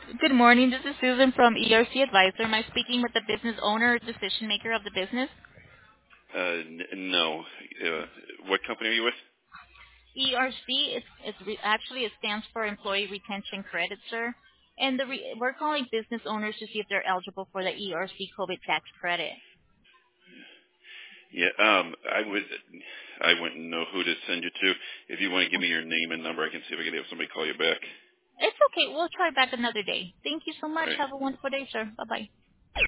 Good morning. This is Susan from ERC Advisor. Am I speaking with the business owner or decision maker of the business? No. What company are you with? ERC, actually it stands for Employee Retention Credit, sir. And we're calling business owners to see if they're eligible for the ERC COVID tax credit. Yeah. I wouldn't know who to send you to. If you want to give me your name and number, I can see if I can have somebody call you back. It's okay. We'll try back another day. Thank you so All much. right. Have a wonderful day, sir. Bye-bye.